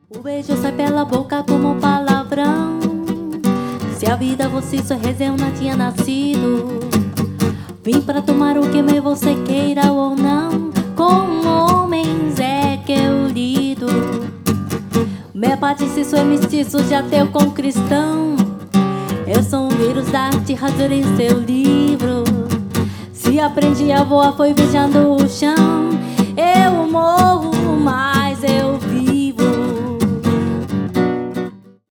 O beijo sai pela boca como um palavrão. Se a vida fosse só reza, eu não tinha nascido. Vim pra tomar o que mais você queira ou não. Com homens é que eu lido. Meu patice é mestiço de ateu com cristão. Eu sou um vírus da arte, rasura em seu livro. Se aprendi a voar foi beijando o chão.